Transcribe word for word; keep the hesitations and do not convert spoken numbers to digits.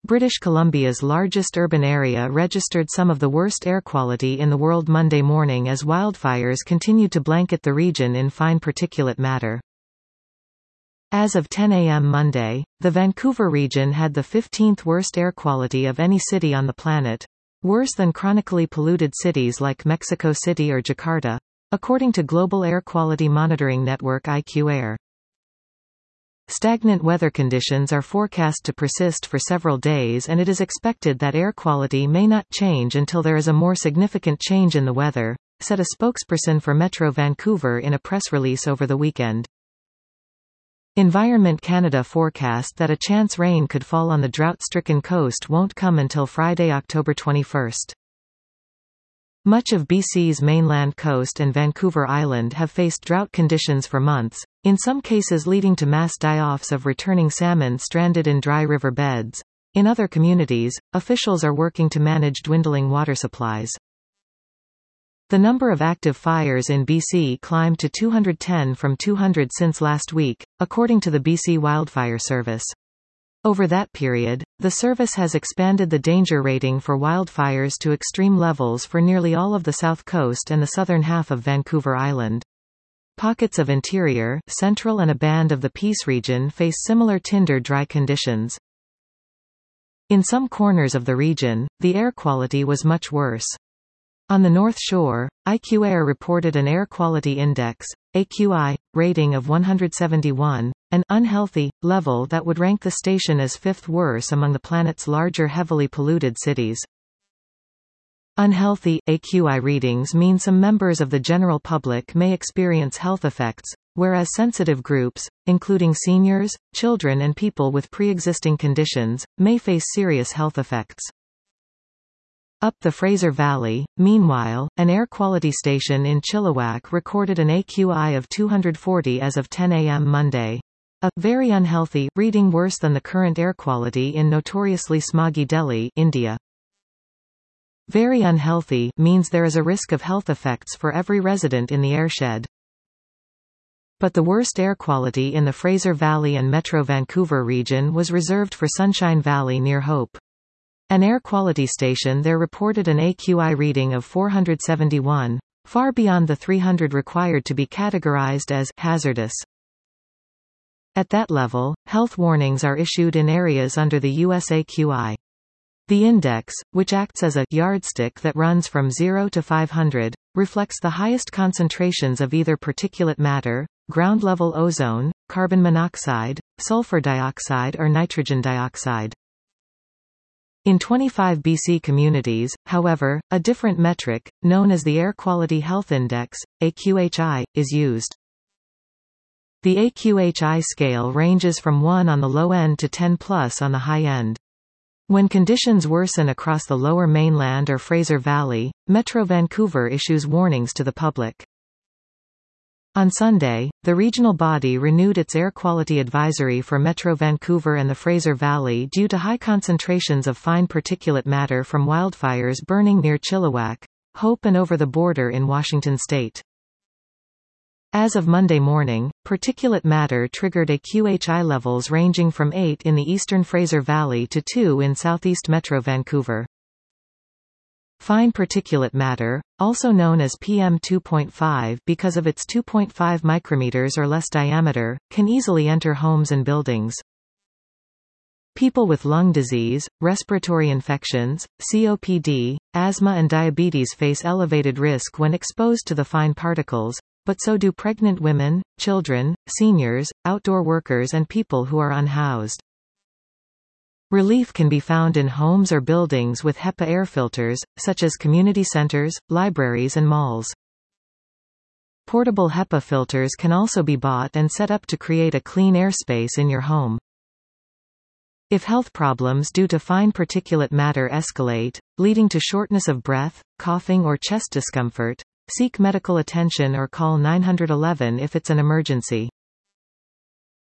British Columbia's largest urban area registered some of the worst air quality in the world Monday morning as wildfires continued to blanket the region in fine particulate matter. As of ten A M Monday, the Vancouver region had the fifteenth worst air quality of any city on the planet, worse than chronically polluted cities like Mexico City or Jakarta, according to Global Air Quality Monitoring Network I Q Air. Stagnant weather conditions are forecast to persist for several days, and it is expected that air quality may not change until there is a more significant change in the weather, said a spokesperson for Metro Vancouver in a press release over the weekend. Environment Canada forecast that a chance rain could fall on the drought-stricken coast won't come until Friday, October twenty-first. Much of B C's mainland coast and Vancouver Island have faced drought conditions for months, in some cases leading to mass die-offs of returning salmon stranded in dry river beds. In other communities, officials are working to manage dwindling water supplies. The number of active fires in B C climbed to two hundred ten from two hundred since last week, according to the B C Wildfire Service. Over that period, the service has expanded the danger rating for wildfires to extreme levels for nearly all of the south coast and the southern half of Vancouver Island. Pockets of interior, central and a band of the Peace region face similar tinder dry conditions. In some corners of the region, the air quality was much worse. On the North Shore, I Q Air reported an air quality index, A Q I, rating of one hundred seventy-one, an unhealthy level that would rank the station as fifth worst among the planet's larger heavily polluted cities. Unhealthy A Q I readings mean some members of the general public may experience health effects, whereas sensitive groups, including seniors, children and people with pre-existing conditions, may face serious health effects. Up the Fraser Valley, meanwhile, an air quality station in Chilliwack recorded an A Q I of two hundred forty as of ten A M Monday. A very unhealthy reading, worse than the current air quality in notoriously smoggy Delhi, India. Very unhealthy means there is a risk of health effects for every resident in the airshed. But the worst air quality in the Fraser Valley and Metro Vancouver region was reserved for Sunshine Valley near Hope. An air quality station there reported an A Q I reading of four hundred seventy-one, far beyond the three hundred required to be categorized as hazardous. At that level, health warnings are issued in areas under the U S A Q I. The index, which acts as a yardstick that runs from zero to five hundred, reflects the highest concentrations of either particulate matter, ground-level ozone, carbon monoxide, sulfur dioxide or nitrogen dioxide. In twenty-five B C communities, however, a different metric, known as the Air Quality Health Index, A Q H I, is used. The A Q H I scale ranges from one on the low end to ten plus on the high end. When conditions worsen across the Lower Mainland or Fraser Valley, Metro Vancouver issues warnings to the public. On Sunday, the regional body renewed its air quality advisory for Metro Vancouver and the Fraser Valley due to high concentrations of fine particulate matter from wildfires burning near Chilliwack, Hope and over the border in Washington state. As of Monday morning, particulate matter triggered A Q H I levels ranging from eight in the eastern Fraser Valley to two in southeast Metro Vancouver. Fine particulate matter, also known as P M two point five because of its two point five micrometers or less diameter, can easily enter homes and buildings. People with lung disease, respiratory infections, C O P D, asthma and diabetes face elevated risk when exposed to the fine particles, but so do pregnant women, children, seniors, outdoor workers and people who are unhoused. Relief can be found in homes or buildings with HEPA air filters, such as community centers, libraries and malls. Portable HEPA filters can also be bought and set up to create a clean airspace in your home. If health problems due to fine particulate matter escalate, leading to shortness of breath, coughing or chest discomfort, seek medical attention or call nine one one if it's an emergency.